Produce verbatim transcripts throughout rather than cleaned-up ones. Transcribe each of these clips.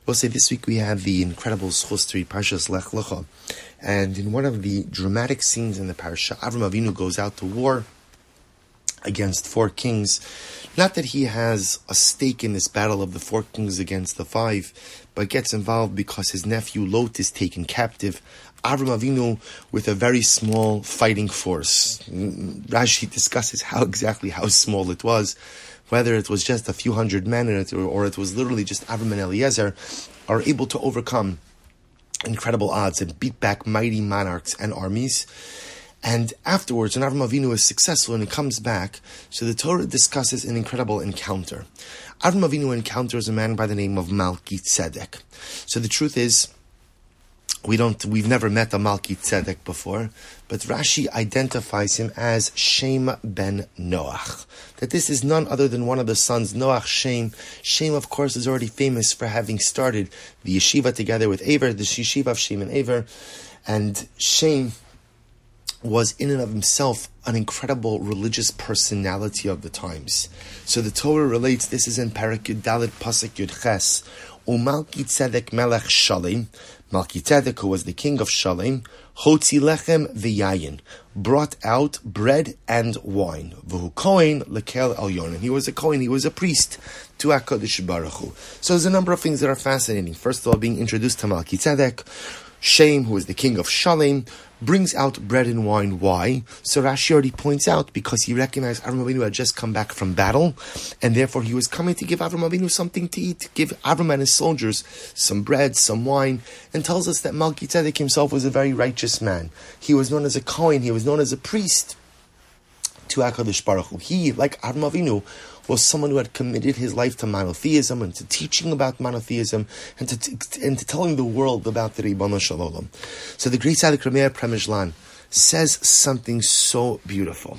We'll say this week we have the incredible schus to read Parshas Lech Lecha, and in one of the dramatic scenes in the parsha, Avram Avinu goes out to war against four kings. Not that he has a stake in this battle of the four kings against the five, but gets involved because his nephew Lot is taken captive. Avram Avinu with a very small fighting force. Rashi discusses how exactly how small it was, whether it was just a few hundred men or it was literally just Avram and Eliezer, are able to overcome incredible odds and beat back mighty monarchs and armies. And afterwards, when Avram Avinu is successful and he comes back, so the Torah discusses an incredible encounter. Avram Avinu encounters a man by the name of Malki Tzedek. So the truth is, we don't, we've never met a Malki Tzedek before, but Rashi identifies him as Shem ben Noach. That this is none other than one of the sons, Noach Shem. Shem, of course, is already famous for having started the yeshiva together with Aver, the yeshiva of Shem and Aver. And Shem was in and of himself an incredible religious personality of the times. So the Torah relates, this is in Parak Yud Dalet Pasuk Yud Ches, Umalki Tzedek Melech Shalem, Malki Tzedek, who was the king of Shalem, Hotzi Lechem V'Yayin, brought out bread and wine. V'hu Kohen Lekel Elyon, and he was a Kohen, he was a priest to HaKadosh Baruch Hu. So there's a number of things that are fascinating. First of all, being introduced to Malki Tzedek, Shem, who is the king of Shalem, brings out bread and wine. Why? So Rashi already points out, because he recognized Avram Avinu had just come back from battle, and therefore he was coming to give Avram Avinu something to eat, give Avram and his soldiers some bread, some wine, and tells us that Malki Tzedek himself was a very righteous man. He was known as a Kohen, he was known as a priest to HaKadosh Baruch Hu. He, like Avram Avinu, was someone who had committed his life to monotheism and to teaching about monotheism and to, to, and to telling the world about the Ribono Shel Olam. So the great Tzaddik Rameir Premishlan says something so beautiful.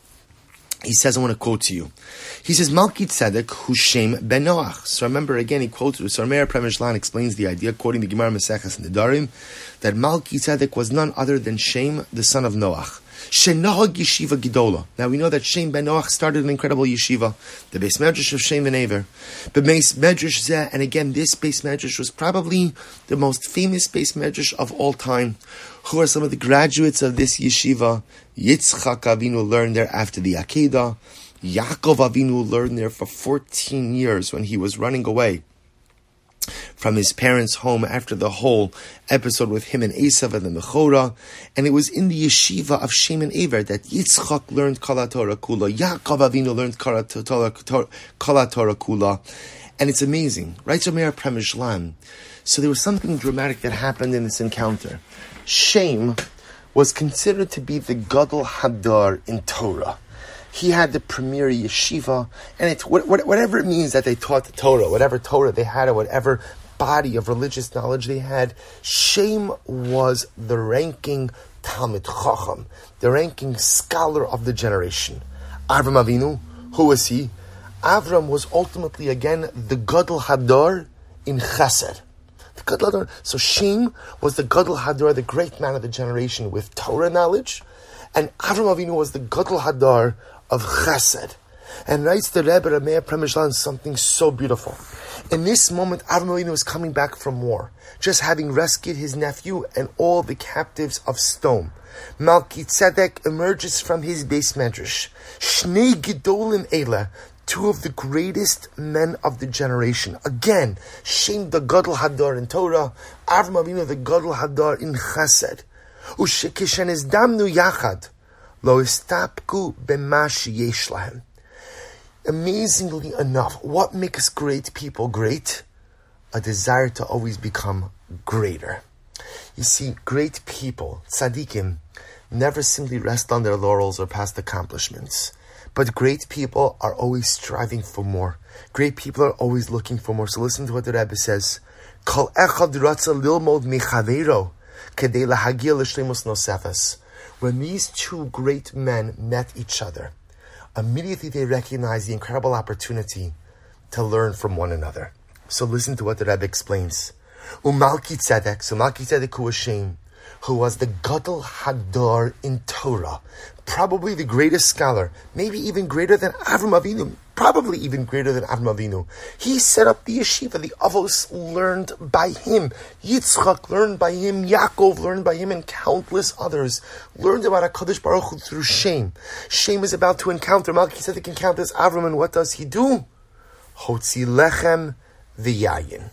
He says, I want to quote to you. He says, Malki Tzedek hu Shem ben Noach. So remember, again, he quotes, so Rameir Premishlan explains the idea, quoting the Gemara Maseches Nedarim, that Malki Tzedek was none other than Shem, the son of Noach. Shenahag Yeshiva Gidola. Now we know that Shem ben Noach started an incredible yeshiva, the Beis Medrash of Shem and Aver. But Beis Medrash Zeh, and again, this Beis Medrash was probably the most famous Beis Medrash of all time. Who are some of the graduates of this yeshiva? Yitzchak Avinu learned there after the Akedah. Yaakov Avinu learned there for fourteen years when he was running away from his parents' home after the whole episode with him and Esav and the Mechorah. And it was in the yeshiva of Shem and Aver that Yitzchak learned Kol Torah Kula, Yaakov Avinu learned Kol Torah Kula. And it's amazing, right? Rameir Premishlan. So there was something dramatic that happened in this encounter. Shem was considered to be the Gadol Hadar in Torah. He had the premier yeshiva, and it's whatever it means that they taught the Torah, whatever Torah they had, or whatever body of religious knowledge they had. Shem was the ranking Talmid Chacham, the ranking scholar of the generation. Avram Avinu, who was he? Avram was ultimately, again, the Gadol Hadar in Chesed. The Gadol Hadar. So Shem was the Gadol Hadar, the great man of the generation with Torah knowledge, and Avram Avinu was the Gadol Hadar of Chesed. And writes the Rebbe Rameir Premishlan something so beautiful. In this moment, Avram Avinu is coming back from war, just having rescued his nephew and all the captives of Stone. Malki Tzedek emerges from his Beis Medrash. Shnei Gedolim Eila, two of the greatest men of the generation. Again, Shem the Gadol Hadar in Torah, Avram Avinu the Gadol Hadar in Chesed. Ushekishen is damnu yachad. Lo istapku b'ma sheyesh lahem. Amazingly enough, what makes great people great? A desire to always become greater. You see, great people, tzaddikim, never simply rest on their laurels or past accomplishments. But great people are always striving for more. Great people are always looking for more. So listen to what the Rebbe says. Kol echad ratza lilmod michaveiro kedei lahagia l'shleimus nosefes. When these two great men met each other, immediately they recognized the incredible opportunity to learn from one another. So listen to what the Rebbe explains. Umalki Tzedek, so Malki Tzedek who was Shem, who was the Gadol Hadar in Torah, probably the greatest scholar, maybe even greater than Avram Avinu, probably even greater than Avram Avinu. He set up the yeshiva. The Avos learned by him. Yitzchak learned by him. Yaakov learned by him, and countless others learned about HaKadosh Baruch Hu through Shem. Shem is about to encounter, Melchizedek encounters Avram, and what does he do? Hotzi lechem v'yayin.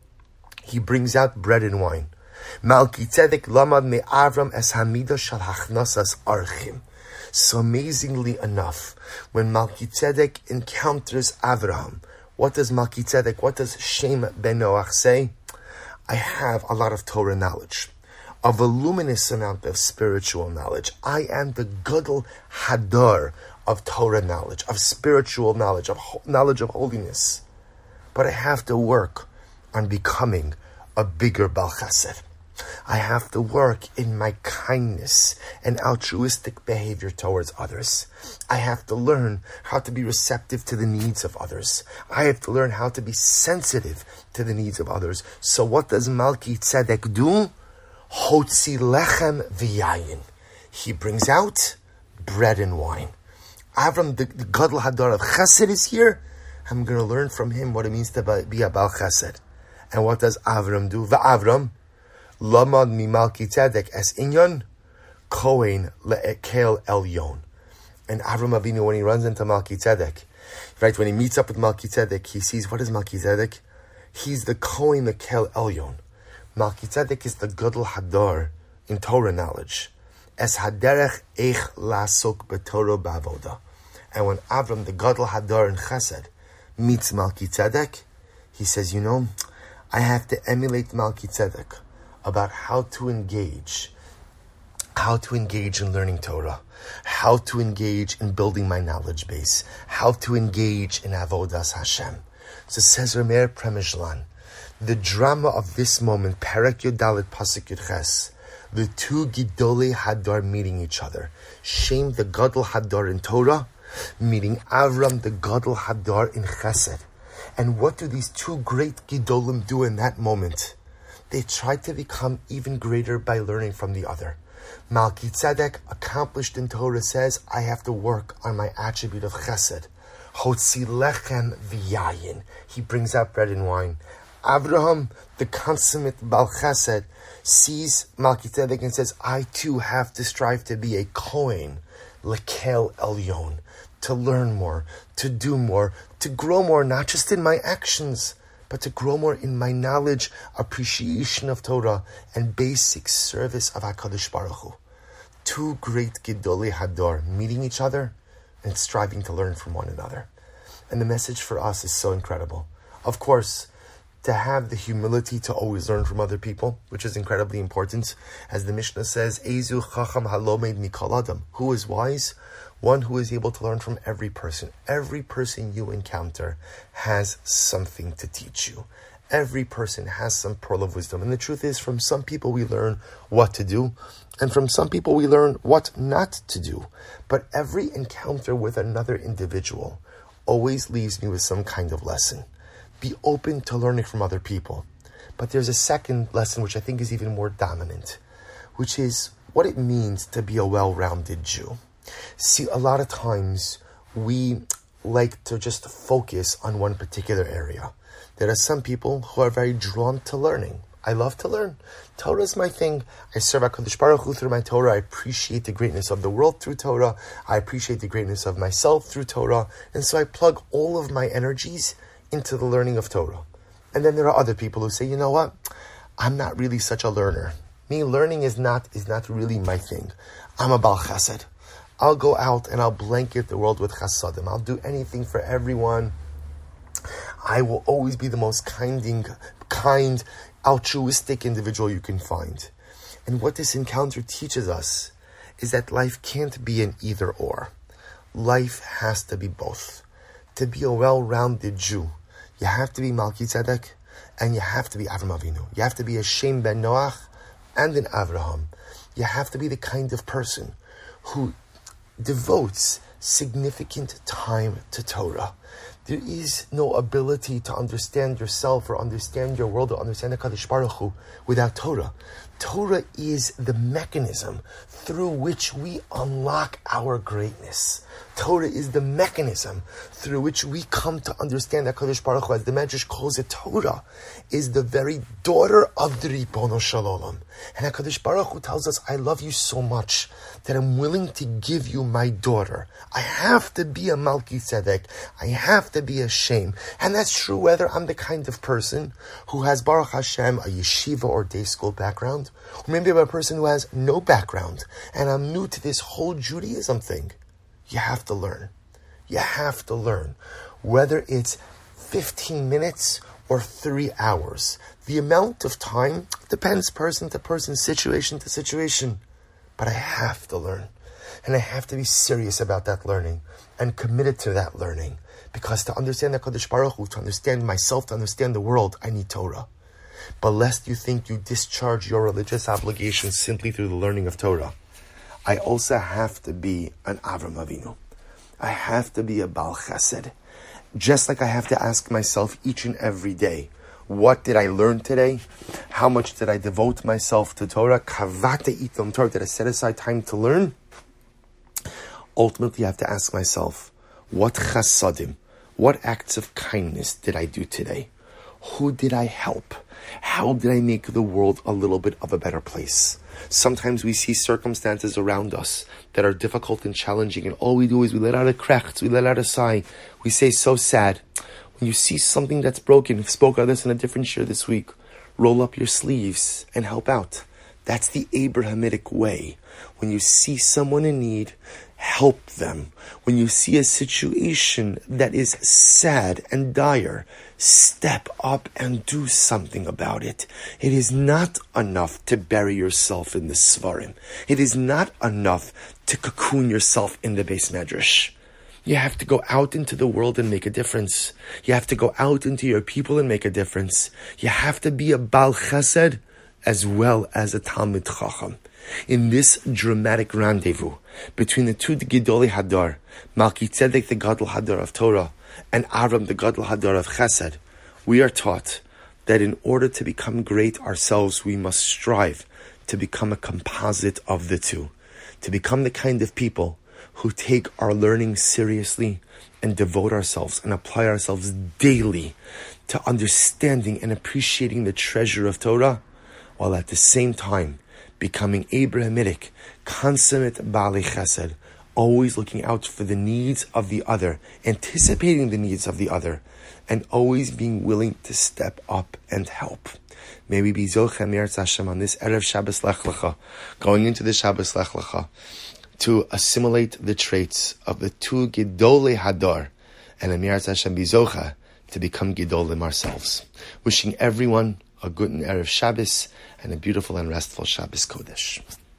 He brings out bread and wine. Melchizedek lamad me Avram es hamida shal hachnasas archim. So amazingly enough, when Melchizedek encounters Avraham, what does Melchizedek, what does Shem ben Noach say? I have a lot of Torah knowledge, a voluminous amount of spiritual knowledge. I am the Gadol Hadar of Torah knowledge, of spiritual knowledge, of ho- knowledge of holiness. But I have to work on becoming a bigger Baal Chesed. I have to work in my kindness and altruistic behavior towards others. I have to learn how to be receptive to the needs of others. I have to learn how to be sensitive to the needs of others. So what does Melchizedek do? Hotzi lechem v'yayin. He brings out bread and wine. Avram, the, the Gadol Hadar of Chesed, is here. I'm going to learn from him what it means to be a Baal Chesed. And what does Avram do? V'Avram Lamad mi Melchizedek es inyan kohen le'ekel elyon. And Avram Avinu, when he runs into Melchizedek, right, when he meets up with Melchizedek, he sees, what is Melchizedek? He's the kohen le'ekel elyon. Melchizedek is the Gadol Hadar in Torah knowledge. Es haderech eich lasok b'Torah b'avoda. And when Avram, the Gadol Hadar in Chesed, meets Melchizedek, he says, you know, I have to emulate Melchizedek about how to engage, how to engage in learning Torah, how to engage in building my knowledge base, how to engage in Avodas Hashem. So says Rameir Premishlan, the drama of this moment, Perek Yodalit Pasuk Yud Ches, the two Gidolei Hadar meeting each other. Shem, the Gadol Hadar in Torah, meeting Avram, the Gadol Hadar in Chesed. And what do these two great Gidolim do in that moment? They try to become even greater by learning from the other. Melchizedek, accomplished in Torah, says, I have to work on my attribute of Chesed. Hotzi lechem v'yayin. He brings out bread and wine. Abraham, the consummate Baal Chesed, sees Melchizedek and says, I too have to strive to be a Kohen, lekel elyon, to learn more, to do more, to grow more, not just in my actions, but to grow more in my knowledge, appreciation of Torah, and basic service of HaKadosh Baruch Hu. Two great Gidolei Hadar meeting each other and striving to learn from one another. And the message for us is so incredible. Of course, to have the humility to always learn from other people, which is incredibly important. As the Mishnah says, Ezu chacham halomed mikol adam. Who is wise? One who is able to learn from every person. Every person you encounter has something to teach you. Every person has some pearl of wisdom. And the truth is, from some people we learn what to do, and from some people we learn what not to do. But every encounter with another individual always leaves me with some kind of lesson. Be open to learning from other people. But there's a second lesson which I think is even more dominant, which is what it means to be a well-rounded Jew. See, a lot of times we like to just focus on one particular area. There are some people who are very drawn to learning. I love to learn. Torah is my thing. I serve HaKadosh Baruch Hu through my Torah. I appreciate the greatness of the world through Torah. I appreciate the greatness of myself through Torah. And so I plug all of my energies into the learning of Torah. And then there are other people who say, you know what? I'm not really such a learner. Me, learning is not is not really my thing. I'm a Baal Chesed. I'll go out and I'll blanket the world with chasadim. I'll do anything for everyone. I will always be the most kinding, kind, altruistic individual you can find. And what this encounter teaches us is that life can't be an either or. Life has to be both. To be a well-rounded Jew, you have to be Melchizedek and you have to be Avram Avinu. You have to be a Shem ben Noach and an Avraham. You have to be the kind of person who devotes significant time to Torah. There is no ability to understand yourself or understand your world or understand HaKadosh Baruch Hu without Torah. Torah is the mechanism through which we unlock our greatness. Torah is the mechanism through which we come to understand that Kadosh Baruch Hu, as the Medrash calls it, Torah is the very daughter of the Ribono Shel Olam. And HaKadosh Baruch Hu tells us, I love you so much that I'm willing to give you my daughter. I have to be a Malki Tzedek. I have to be a Shem. And that's true whether I'm the kind of person who has, Baruch Hashem, a yeshiva or day school background, or maybe I'm a person who has no background, and I'm new to this whole Judaism thing. You have to learn. You have to learn. Whether it's fifteen minutes or three hours. The amount of time depends person to person, situation to situation. But I have to learn. And I have to be serious about that learning and committed to that learning. Because to understand the Kadosh Baruch Hu, to understand myself, to understand the world, I need Torah. But lest you think you discharge your religious obligations simply through the learning of Torah, I also have to be an Avram Avinu. I have to be a Baal Chesed. Just like I have to ask myself each and every day, what did I learn today? How much did I devote myself to Torah? Kavate itom Torah. Did I set aside time to learn? Ultimately, I have to ask myself, what chasadim, what acts of kindness did I do today? Who did I help? How did I make the world a little bit of a better place? Sometimes we see circumstances around us that are difficult and challenging, and all we do is we let out a krechts, we let out a sigh. We say, so sad. When you see something that's broken, we spoke of this in a different share this week, roll up your sleeves and help out. That's the Abrahamic way. When you see someone in need, help them. When you see a situation that is sad and dire, step up and do something about it. It is not enough to bury yourself in the Svarim. It is not enough to cocoon yourself in the Beis Medrash. You have to go out into the world and make a difference. You have to go out into your people and make a difference. You have to be a Baal Chesed as well as a Talmid Chacham. In this dramatic rendezvous between the two Gedolei Hadar, Malki Tzedek, the Gadol Hadar of Torah, and Avram, the Gadol Hadar of Chesed, we are taught that in order to become great ourselves, we must strive to become a composite of the two, to become the kind of people who take our learning seriously and devote ourselves and apply ourselves daily to understanding and appreciating the treasure of Torah, while at the same time becoming Abrahamic, consummate Baalei Chesed, always looking out for the needs of the other, anticipating the needs of the other, and always being willing to step up and help. May we be Zoche Me'eretz Hashem on this Erev Shabbos Lech Lecha, going into the Shabbos Lech Lecha, to assimilate the traits of the two Gedolei Hadar, and Me'eretz Hashem be Zoche to become Gedolim ourselves. Wishing everyone a good and Erev Shabbos and a beautiful and restful Shabbos Kodesh.